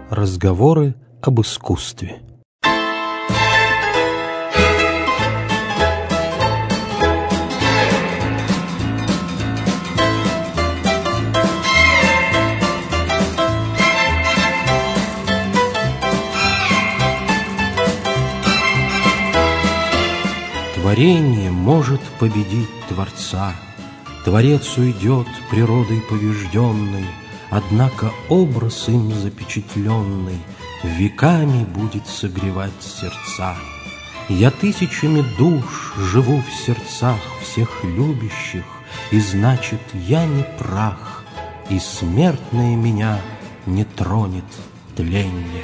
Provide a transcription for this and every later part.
Разговоры об искусстве. Творение может победить Творца. Творец уйдет природой побежденной, однако образ им запечатленный веками будет согревать сердца. Я тысячами душ живу в сердцах всех любящих, и значит, я не прах, и смертное меня не тронет тленье.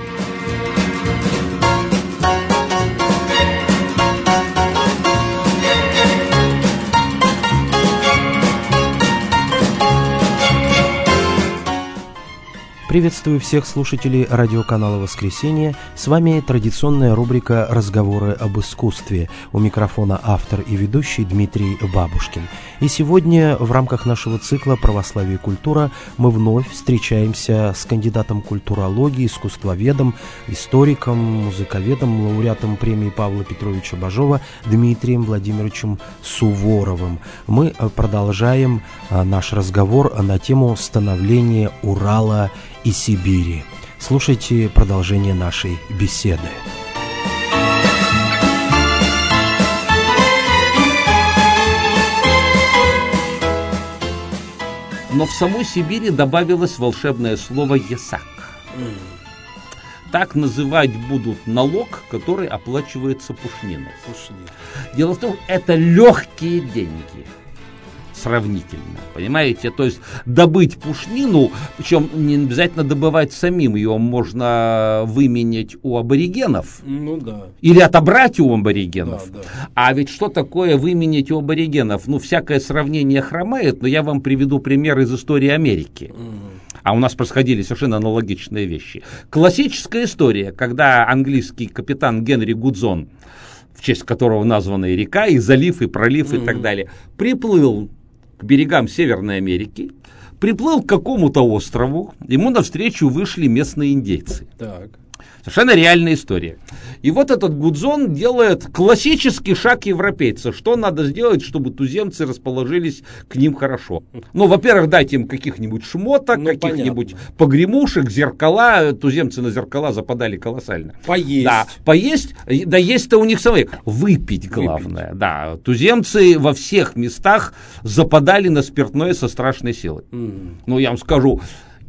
Приветствую всех слушателей радиоканала «Воскресенье». С вами традиционная рубрика «Разговоры об искусстве». У микрофона автор и ведущий Дмитрий Бабушкин. И сегодня в рамках нашего цикла «Православие и культура» мы вновь встречаемся с кандидатом культурологии, искусствоведом, историком, музыковедом, лауреатом премии Павла Петровича Бажова Дмитрием Владимировичем Суворовым. Мы продолжаем наш разговор на тему становления Урала и Сибири. Слушайте продолжение нашей беседы. Но в самой Сибири добавилось волшебное слово «ясак». Так называть будут налог, который оплачивается пушниной. Дело в том, что это легкие деньги. Сравнительно, понимаете? То есть добыть пушнину, причем не обязательно добывать самим, ее можно выменять у аборигенов. Ну да. Или отобрать у аборигенов. Да. А ведь что такое выменять у аборигенов? Ну, всякое сравнение хромает, но я вам приведу пример из истории Америки. А у нас происходили совершенно аналогичные вещи. Классическая история, когда английский капитан Генри Гудзон, в честь которого названа и река, и залив, и пролив, и так далее, приплыл к берегам Северной Америки, приплыл к какому-то острову, ему навстречу вышли местные индейцы. Так. Совершенно реальная история. И вот этот Гудзон делает классический шаг европейца. Что надо сделать, чтобы туземцы расположились к ним хорошо? Ну, во-первых, дайте им каких-нибудь шмоток, каких-нибудь погремушек, зеркала. Туземцы на зеркала западали колоссально. Поесть. Да, поесть. Да есть-то у них самое. Выпить главное. Да, туземцы во всех местах западали на спиртное со страшной силой. Ну, я вам скажу,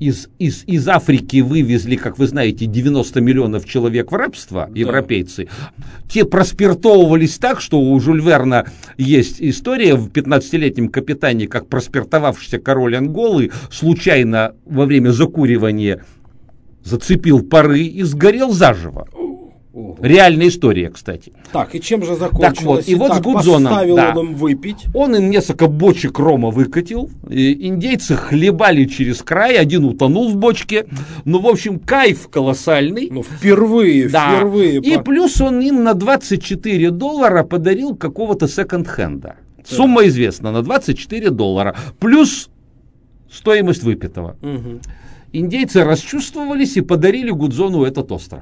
из Африки вывезли, как вы знаете, 90 миллионов человек в рабство, европейцы. Те проспиртовывались так, что у Жюль Верна есть история в 15-летнем капитане, как проспиртовавшийся король Анголы случайно во время закуривания зацепил пары и сгорел заживо. Реальная история, кстати. Так, и чем же закончилось? Так вот, и вот с Гудзоном, поставил он им выпить. Он им несколько бочек рома выкатил, и индейцы хлебали через край, один утонул в бочке. Ну, в общем, кайф колоссальный. Ну, впервые. И плюс он им на $24 подарил какого-то секонд-хенда. Сумма известна, на $24, плюс стоимость выпитого. Индейцы расчувствовались и подарили Гудзону этот остров.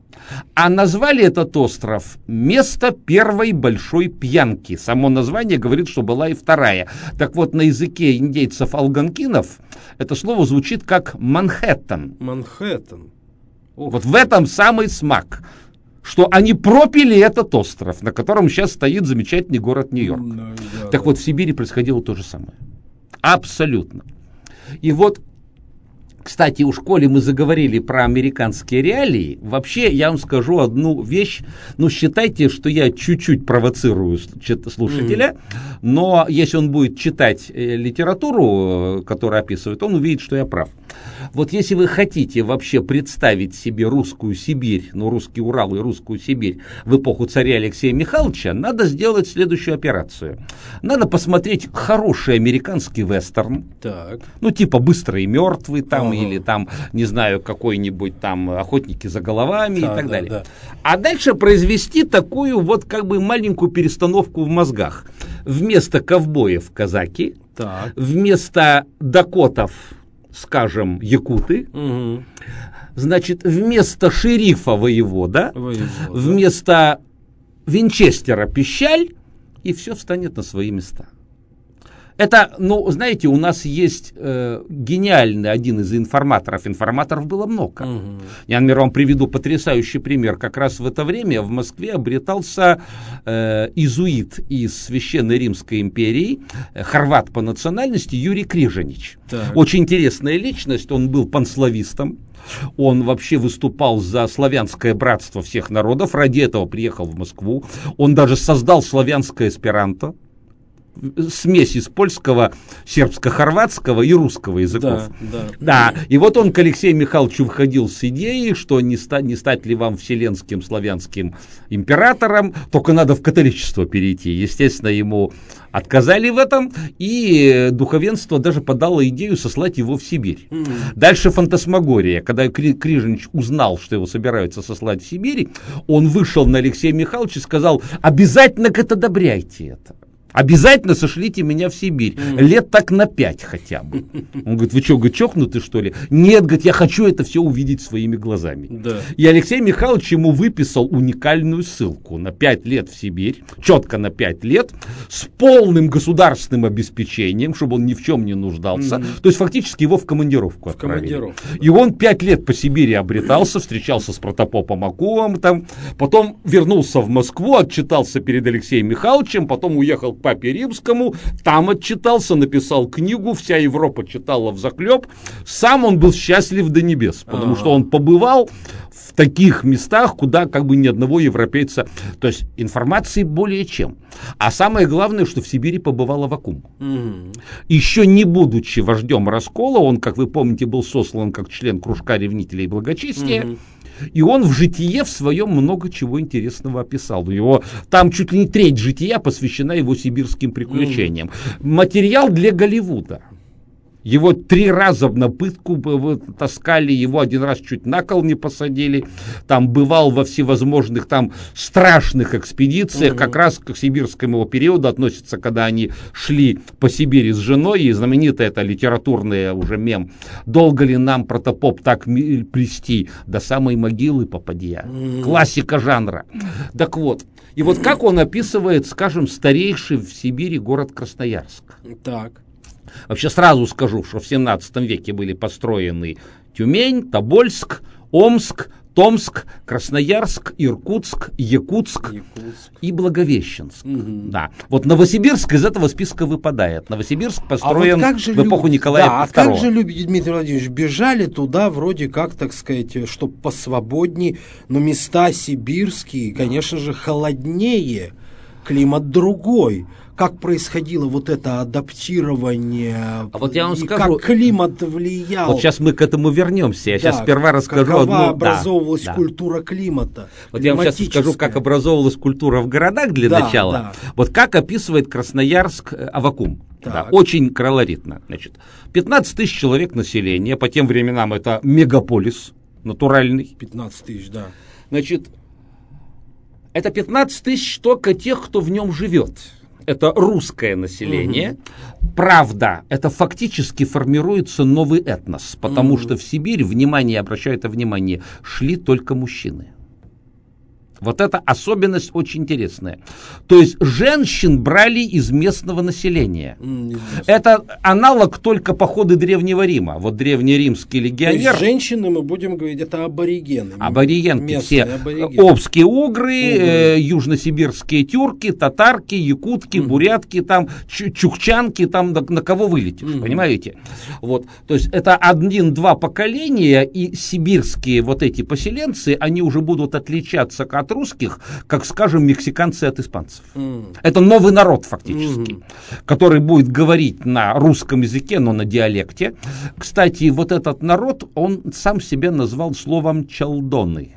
А назвали этот остров «Место первой большой пьянки». Само название говорит, что была и вторая. Так вот, на языке индейцев-алганкинов это слово звучит как «Манхэттен». Манхэттен. Вот в этом самый смак, что они пропили этот остров, на котором сейчас стоит замечательный город Нью-Йорк. Так вот, в Сибири происходило то же самое. Абсолютно. И вот, кстати, у школе мы заговорили про американские реалии. Вообще, я вам скажу одну вещь. Ну, считайте, что я чуть-чуть провоцирую слушателя, но если он будет читать литературу, которую описывает, он увидит, что я прав. Вот если вы хотите вообще представить себе русскую Сибирь, ну, русский Урал и русскую Сибирь в эпоху царя Алексея Михайловича, надо сделать следующую операцию. Надо посмотреть хороший американский вестерн. Так. Ну, типа «Быстрый и мертвый» там, или там, не знаю, какой-нибудь там «Охотники за головами» и так далее. Да. А дальше произвести такую вот как бы маленькую перестановку в мозгах. Вместо ковбоев казаки, вместо дакотов скажем, якуты, значит, вместо шерифа воевода, вместо Винчестера пищаль, и все встанет на свои места. Это, ну, знаете, у нас есть гениальный один из информаторов. Информаторов было много. Я, например, вам приведу потрясающий пример. Как раз в это время в Москве обретался иезуит из Священной Римской империи, хорват по национальности Юрий Крижанич. Так. Очень интересная личность. Он был панславистом. Он вообще выступал за славянское братство всех народов. Ради этого приехал в Москву. Он даже создал славянское эсперанто. Смесь из польского, сербско-хорватского и русского языков. Да. И вот он к Алексею Михайловичу входил с идеей, что не стать ли вам вселенским славянским императором, только надо в католичество перейти. Естественно, ему отказали в этом, и духовенство даже подало идею сослать его в Сибирь. Дальше фантасмагория. Когда Крижанич узнал, что его собираются сослать в Сибирь, он вышел на Алексея Михайловича и сказал: обязательно одобряйте это. Обязательно сошлите меня в Сибирь. Лет так на 5 хотя бы. Он говорит: вы что, чокнуты, что ли? Нет, говорит, я хочу это все увидеть своими глазами. Да. И Алексей Михайлович ему выписал уникальную ссылку на 5 лет в Сибирь, четко на 5 лет, с полным государственным обеспечением, чтобы он ни в чем не нуждался. То есть фактически его в командировку отправили. И он 5 лет по Сибири обретался, встречался с протопопом Акулом, потом вернулся в Москву, отчитался перед Алексеем Михайловичем, потом уехал к папе Римскому, там отчитался, написал книгу, вся Европа читала взахлеб. Сам он был счастлив до небес, потому что он побывал в таких местах, куда как бы ни одного европейца. То есть информации более чем. А самое главное, что в Сибири побывал Аввакум. Еще не будучи вождем раскола, он, как вы помните, был сослан как член кружка ревнителей благочестия. И он в житие в своем много чего интересного описал. Его, там чуть ли не треть жития посвящена его сибирским приключениям. Материал для Голливуда. Его 3 раза на пытку таскали, его 1 раз чуть на кол не посадили. Там бывал во всевозможных там страшных экспедициях. Как раз к сибирскому периоду относится, когда они шли по Сибири с женой. И знаменитый это литературный уже мем: долго ли нам, протопоп, так плести, до самой могилы попадья. Классика жанра. Так вот. И вот как он описывает, скажем, старейший в Сибири город Красноярск. Так. Вообще сразу скажу, что в 17 веке были построены Тюмень, Тобольск, Омск, Томск, Красноярск, Иркутск, Якутск и Благовещенск. Да. Вот Новосибирск из этого списка выпадает. Новосибирск построен в эпоху Николая II. А как же люди, Дмитрий Владимирович, бежали туда вроде как, так сказать, чтобы посвободнее, но места сибирские, конечно же, холоднее, климат другой. Как происходило вот это адаптирование, а вот я вам скажу, как климат влиял. Вот сейчас мы к этому вернемся. Я сейчас сперва расскажу. Какова образовывалась культура климата. Вот я вам сейчас скажу, как образовывалась культура в городах для начала. Да. Вот как описывает Красноярск Аввакум. Да, очень колоритно. Значит, 15 тысяч человек населения. По тем временам это мегаполис натуральный. 15 тысяч, да. Значит, это 15 тысяч только тех, кто в нем живет. Это русское население. Правда, это фактически формируется новый этнос, потому что в Сибирь, обращаю это внимание, шли только мужчины. Вот эта особенность очень интересная. То есть женщин брали из местного населения. Это аналог только походы Древнего Рима. Вот древнеримский легионер. То есть женщины, мы будем говорить, это аборигены. Аборигенки все. Обские угры, южносибирские тюрки, татарки, якутки, бурятки, там, чукчанки, там на кого вылетишь, понимаете? Вот. То есть это 1-2 поколения, и сибирские вот эти поселенцы, они уже будут отличаться от русских, как, скажем, мексиканцы от испанцев. Это новый народ фактически, который будет говорить на русском языке, но на диалекте. Кстати, вот этот народ, он сам себя назвал словом чалдоны.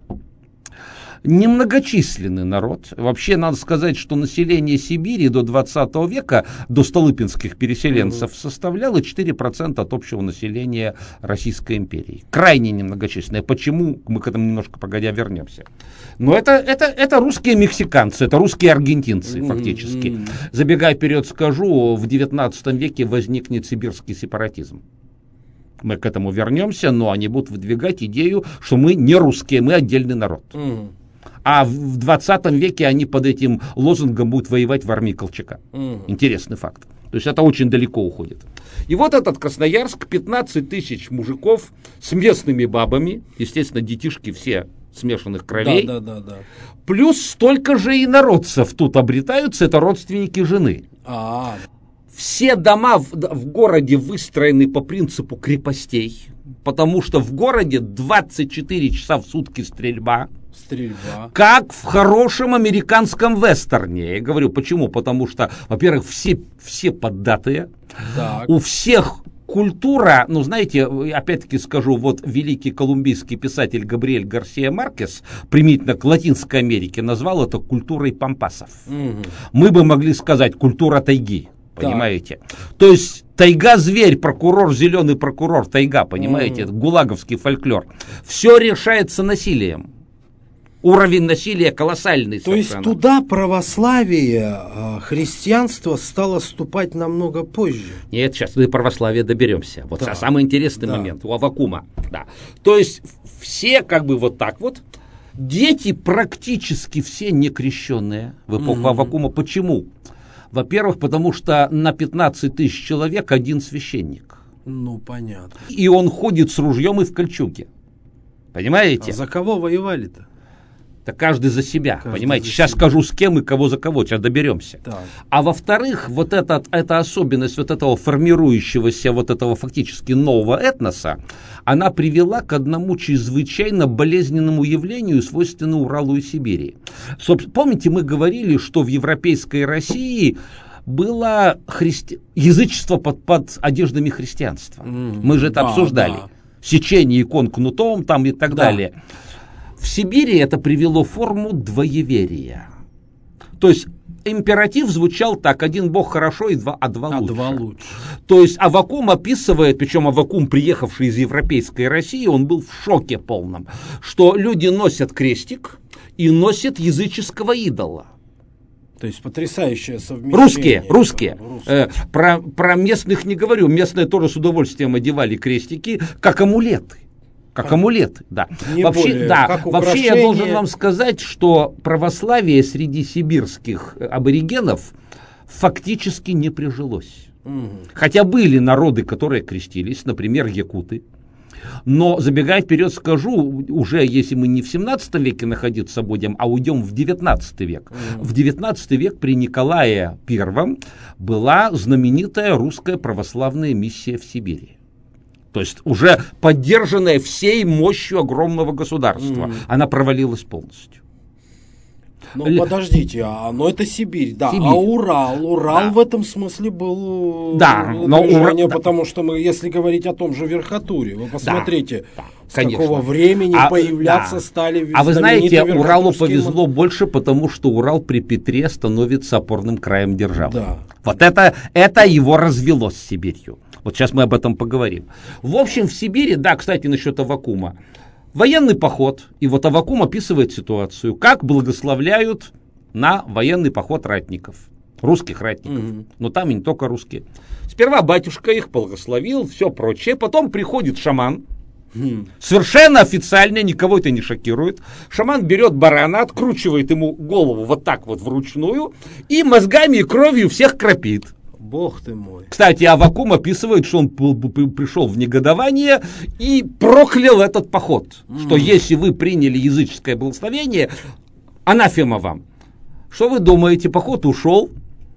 Немногочисленный народ. Вообще, надо сказать, что население Сибири до 20 века, до столыпинских переселенцев, составляло 4% от общего населения Российской империи. Крайне немногочисленное. Почему? Мы к этому немножко погодя вернемся. Но это русские мексиканцы, это русские аргентинцы фактически. Забегая вперед, скажу, в 19 веке возникнет сибирский сепаратизм. Мы к этому вернемся, но они будут выдвигать идею, что мы не русские, мы отдельный народ. А в 20 веке они под этим лозунгом будут воевать в армии Колчака. Интересный факт. То есть это очень далеко уходит. И вот этот Красноярск, 15 тысяч мужиков с местными бабами, естественно, детишки все смешанных кровей. Да. Плюс столько же инородцев тут обретаются, это родственники жены. Все дома в городе выстроены по принципу крепостей, потому что в городе 24 часа в сутки стрельба. Как в хорошем американском вестерне. Я говорю, почему? Потому что, во-первых, все поддатые. Так. У всех культура, ну, знаете, опять-таки скажу, вот великий колумбийский писатель Габриэль Гарсия Маркес, применительно к Латинской Америке, назвал это культурой пампасов. Мы бы могли сказать культура тайги. Понимаете? То есть тайга-зверь, прокурор, зеленый прокурор, тайга, понимаете? Это гулаговский фольклор. Все решается насилием. Уровень насилия колоссальный. То есть туда православие, христианство стало ступать намного позже. Нет, сейчас до православия доберемся. Вот самый интересный момент у Аввакума. Да. То есть все как бы вот так вот. Дети практически все некрещенные в эпоху Аввакума. Почему? Во-первых, потому что на 15 тысяч человек один священник. Ну, понятно. И он ходит с ружьем и в кольчуге. Понимаете? А за кого воевали-то? Да каждый за себя, понимаете? Сейчас скажу, с кем и кого за кого, сейчас доберемся. Так. А во-вторых, вот эта особенность вот этого формирующегося, вот этого фактически нового этноса, она привела к одному чрезвычайно болезненному явлению, свойственному Уралу и Сибири. Помните, мы говорили, что в европейской России было язычество под одеждами христианства. Мы же это обсуждали. Да. Сечение икон кнутом там и так далее. В Сибири это привело форму двоеверия. То есть императив звучал так: один бог хорошо, а два лучше. То есть Аввакум описывает, причем Аввакум, приехавший из европейской России, он был в шоке полном, что люди носят крестик и носят языческого идола. То есть потрясающее совмещение. Русские. Про местных не говорю. Местные тоже с удовольствием одевали крестики как амулеты. Как амулеты, да. Вообще я должен вам сказать, что православие среди сибирских аборигенов фактически не прижилось. Хотя были народы, которые крестились, например, якуты. Но, забегая вперед, скажу, уже если мы не в 17 веке находиться будем, а уйдем в 19 век. В 19 век при Николае I была знаменитая русская православная миссия в Сибири. То есть уже поддержанная всей мощью огромного государства. Она провалилась полностью. Ну, подождите, но это Сибирь, да. Сибирь. А Урал в этом смысле был движение, потому что мы, если говорить о том же Верхотуре, вы посмотрите, с какого времени появляться стали. А вы знаете, Уралу повезло больше, потому что Урал при Петре становится опорным краем державы. Да. Вот это его развело с Сибирью. Вот сейчас мы об этом поговорим. В общем, в Сибири, да, кстати, насчет Аввакума. Военный поход. И вот Аввакум описывает ситуацию, как благословляют на военный поход ратников. Русских ратников. Но там и не только русские. Сперва батюшка их благословил, все прочее. Потом приходит шаман. Совершенно официально, никого это не шокирует. Шаман берет барана, откручивает ему голову вот так вот вручную и мозгами и кровью всех кропит. Бог ты мой. Кстати, Аввакум описывает, что он пришел в негодование и проклял этот поход. Что если вы приняли языческое благословение, анафема вам. Что вы думаете? Поход ушел,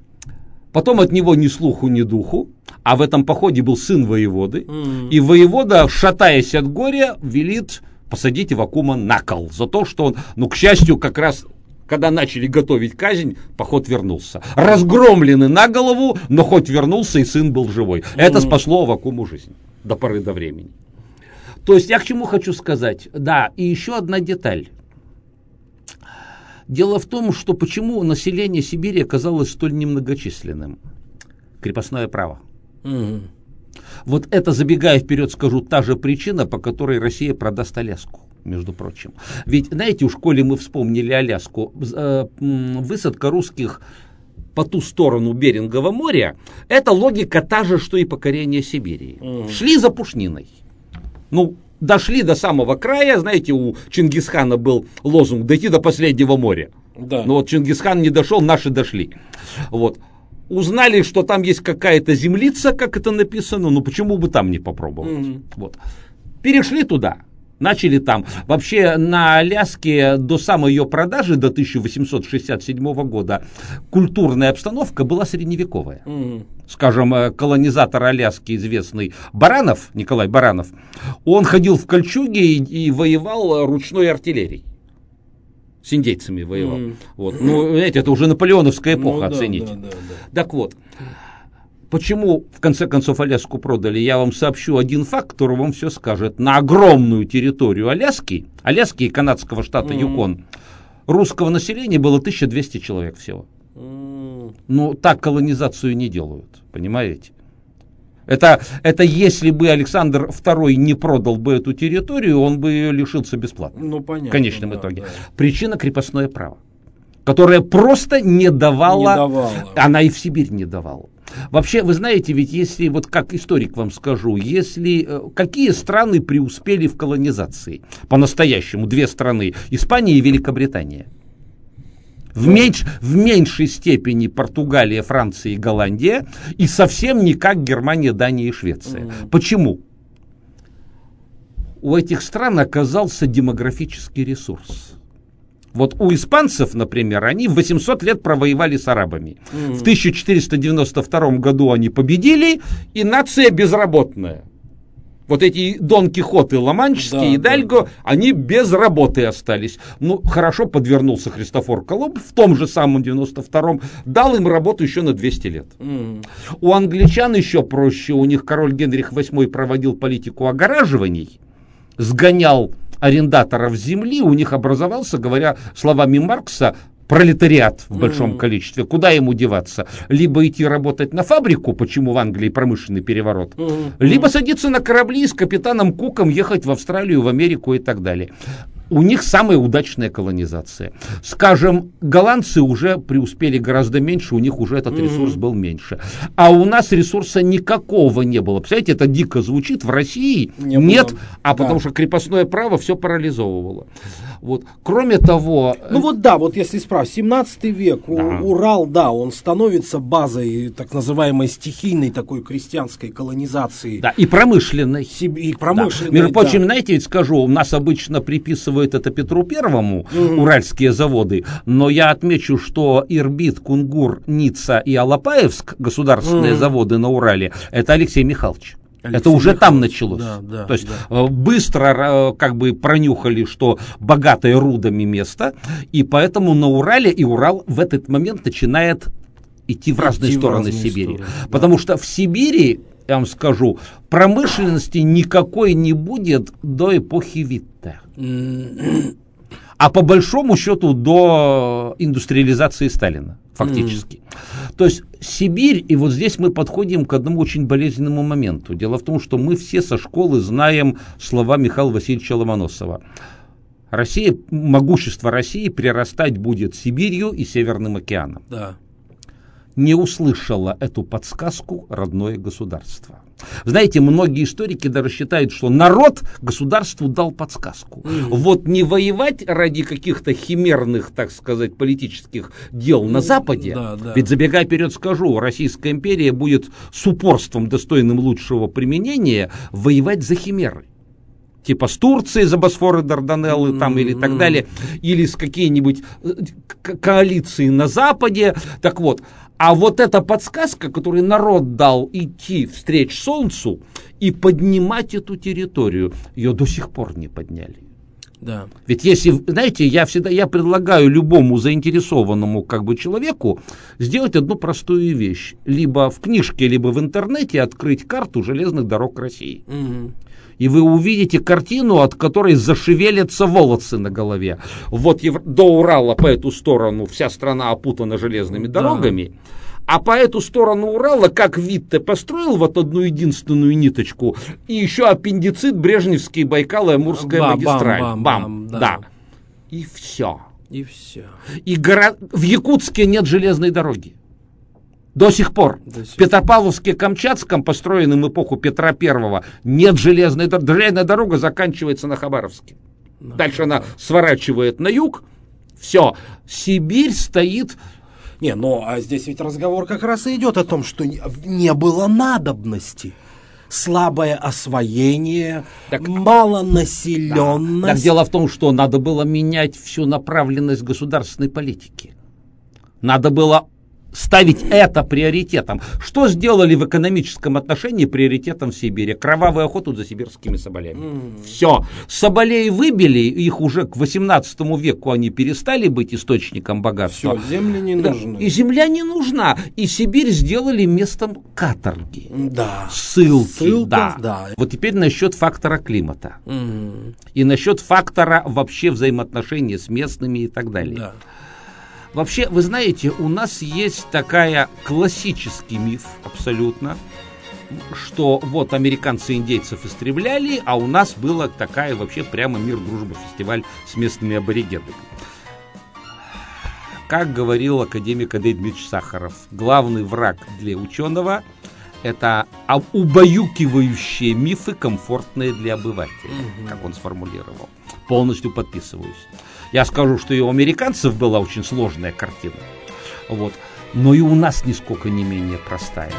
потом от него ни слуху, ни духу, а в этом походе был сын воеводы, и воевода, шатаясь от горя, велит посадить Аввакума на кол за то, что он, к счастью, как раз... Когда начали готовить казнь, поход вернулся. Разгромленный на голову, но хоть вернулся, и сын был живой. Это спасло Аввакуму жизнь до поры до времени. То есть я к чему хочу сказать? Да, и еще одна деталь. Дело в том, что почему население Сибири оказалось столь немногочисленным. Крепостное право. Вот это, забегая вперед, скажу, та же причина, по которой Россия продаст Аляску. Между прочим. Ведь, знаете, в школе мы вспомнили Аляску. Высадка русских по ту сторону Берингового моря, это логика та же, что и покорение Сибири. Шли за пушниной. Ну, дошли до самого края, знаете, у Чингисхана был лозунг «дойти до последнего моря». Да. Но вот Чингисхан не дошел, наши дошли. Вот. Узнали, что там есть какая-то землица, как это написано, ну почему бы там не попробовать? Вот. Перешли туда. Начали там. Вообще на Аляске до самой ее продажи, до 1867 года, культурная обстановка была средневековая. Скажем, колонизатор Аляски, известный Баранов, Николай Баранов, он ходил в кольчуге и воевал ручной артиллерией. С индейцами воевал. Вот. Ну, знаете, это уже наполеоновская эпоха, оцените. Да. Так вот. Почему, в конце концов, Аляску продали, я вам сообщу один факт, который вам все скажет. На огромную территорию Аляски и канадского штата Юкон, русского населения было 1200 человек всего. Ну, так колонизацию не делают, понимаете? Это если бы Александр II не продал бы эту территорию, он бы ее лишился бесплатно. Ну, понятно. В конечном итоге. Да. Причина — крепостное право, которое просто не давало. Она и в Сибирь не давала. Вообще, вы знаете, ведь если, вот как историк вам скажу, какие страны преуспели в колонизации? По-настоящему, две страны, Испания и Великобритания. В меньшей степени Португалия, Франция и Голландия, и совсем не как Германия, Дания и Швеция. Почему? У этих стран оказался демографический ресурс. Вот у испанцев, например, они 800 лет провоевали с арабами. В 1492 году они победили, и нация безработная. Вот эти Дон Кихоты ла-Манческие, Идальго, они без работы остались. Ну, хорошо подвернулся Христофор Колумб в том же самом 92-м, дал им работу еще на 200 лет. У англичан еще проще, у них король Генрих VIII проводил политику огораживаний, сгонял арендаторов земли, у них образовался, говоря словами Маркса, пролетариат в большом количестве. Куда ему деваться? Либо идти работать на фабрику, почему в Англии промышленный переворот, либо садиться на корабли и с капитаном Куком ехать в Австралию, в Америку и так далее. У них самая удачная колонизация. Скажем, голландцы уже преуспели гораздо меньше, у них уже этот ресурс был меньше. А у нас ресурса никакого не было. Представляете, это дико звучит. В России нет, потому что крепостное право все парализовывало. Вот. Кроме того... Ну вот да, вот если справить, 17 век, Урал, да, он становится базой так называемой стихийной такой крестьянской колонизации. Да, и промышленной. И промышленной, да. Между прочим, знаете, ведь скажу, у нас обычно приписывают это Петру Первому, уральские заводы, но я отмечу, что Ирбит, Кунгур, Ницца и Алапаевск, государственные заводы на Урале, это Алексей Михайлович. Это уже там началось. То есть быстро как бы пронюхали, что богатое рудами место, и поэтому на Урале, и Урал в этот момент начинает идти в разные стороны Сибири. Потому что в Сибири, я вам скажу, промышленности никакой не будет до эпохи Витте. А по большому счету до индустриализации Сталина, фактически. То есть Сибирь, и вот здесь мы подходим к одному очень болезненному моменту. Дело в том, что мы все со школы знаем слова Михаила Васильевича Ломоносова. Могущество России прирастать будет Сибирью и Северным океаном. Да. Не услышало эту подсказку родное государство. Знаете, многие историки даже считают, что народ государству дал подсказку. Вот не воевать ради каких-то химерных, так сказать, политических дел на Западе, ведь, забегая вперед, скажу, Российская империя будет с упорством, достойным лучшего применения, воевать за химеры. Типа с Турцией за Босфор и Дарданеллы там, или так далее, или с какие-нибудь коалиции на Западе. Так вот, а вот эта подсказка, которую народ дал идти встреч солнцу и поднимать эту территорию, ее до сих пор не подняли. Да. Ведь если, знаете, я предлагаю любому заинтересованному как бы человеку сделать одну простую вещь. Либо в книжке, либо в интернете открыть карту железных дорог России. И вы увидите картину, от которой зашевелятся волосы на голове. Вот до Урала по эту сторону вся страна опутана железными дорогами, а по эту сторону Урала, как Витте построил вот одну единственную ниточку, и еще аппендицит Брежневский, Байкал и Амурская магистраль. Да. И все. И все. И в Якутске нет железной дороги. До сих пор. В Петропавловске-Камчатском, построенном в эпоху Петра I, нет железной дороги. Железная дорога заканчивается на Хабаровске. Дальше она сворачивает на юг. Все. Сибирь стоит... Не, ну а здесь ведь разговор как раз и идет о том, что не было надобности. Слабое освоение, малонаселенность. Так дело в том, что надо было менять всю направленность государственной политики. Надо было ставить это приоритетом. Что сделали в экономическом отношении приоритетом в Сибири? Кровавую охоту за сибирскими соболями. Все. Соболей выбили, их уже к 18 веку они перестали быть источником богатства. Все, земли не нужны. И земля не нужна. И Сибирь сделали местом каторги. Да. Ссылки. Да. Вот теперь насчет фактора климата. И насчет фактора вообще взаимоотношений с местными и так далее. Да. Вообще, вы знаете, у нас есть такая классический миф абсолютно, что вот американцы индейцев истребляли, а у нас была такая вообще прямо мир, дружба, фестиваль с местными аборигенами. Как говорил академик Андрей Дмитриевич Сахаров, главный враг для ученого – это убаюкивающие мифы, комфортные для обывателя, как он сформулировал. Полностью подписываюсь. Я скажу, что и у американцев была очень сложная картина, вот. Но и у нас нисколько не менее простая.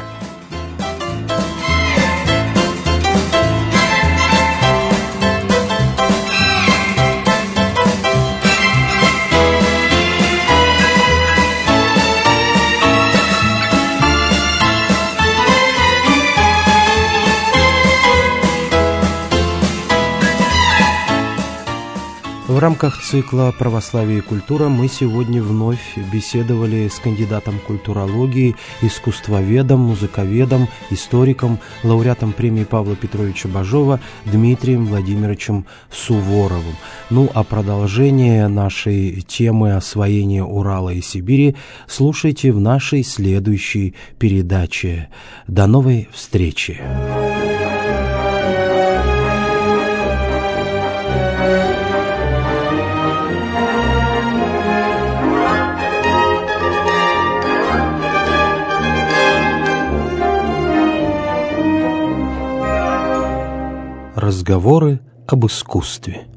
В рамках цикла «Православие и культура» мы сегодня вновь беседовали с кандидатом культурологии, искусствоведом, музыковедом, историком, лауреатом премии Павла Петровича Бажова Дмитрием Владимировичем Суворовым. Ну, а продолжение нашей темы освоения Урала и Сибири слушайте в нашей следующей передаче. До новой встречи! Разговоры об искусстве.